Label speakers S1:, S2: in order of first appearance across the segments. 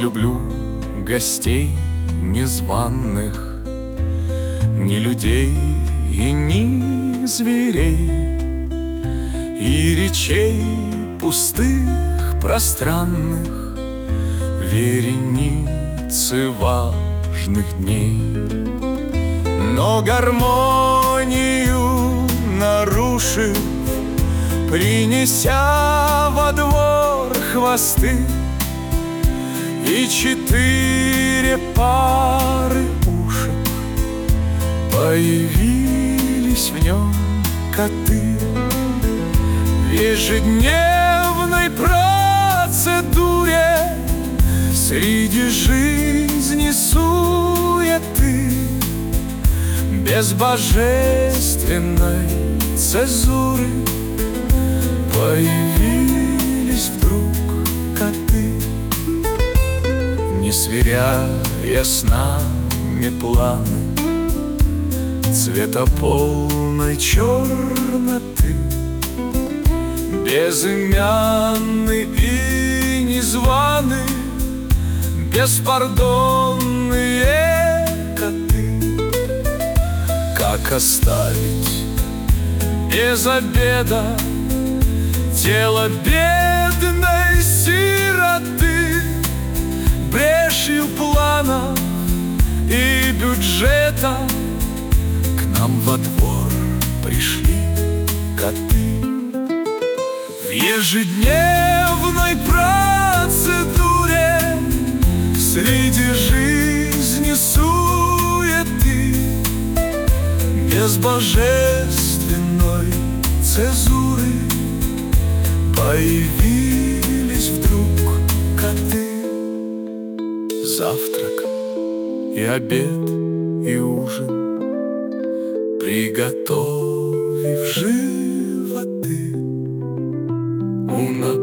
S1: люблю гостей незваных, ни людей и ни зверей, и речей пустых, пространных, вереницы важных дней. Но гармонию нарушив, принеся во двор хвосты и 4 пары ушек, появились в нем коты. В ежедневной процедуре среди жизни суеты, без божественной цезуры, появились вдруг коты. Не сверяя с нами планы цвета полной черноты, безымянны и незваны, беспардонные коты. Как оставить без обеда тело бедной сироты? Брешью плана и бюджета к нам во двор пришли коты. В ежедневной процедуре среди жизни суеты, без божественной цезуры, появились вдруг коты. Завтрак и обед и ужин, приготовив животы, у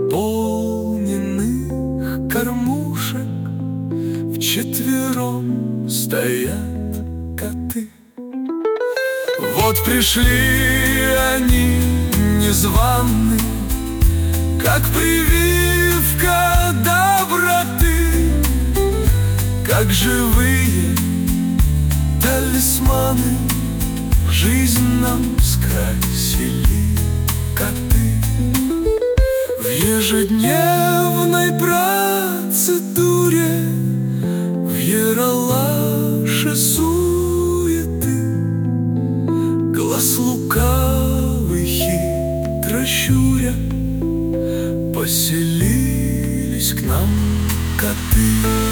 S1: наполненных кормушек вчетвером стоят коты. Вот пришли они незваные, как прививка доброты, как живые талисманы жизнь нам скрасили коты. В ежедневной процедуре, в ералаше суеты, глаз лукавый хитро щуря, поселились к нам коты.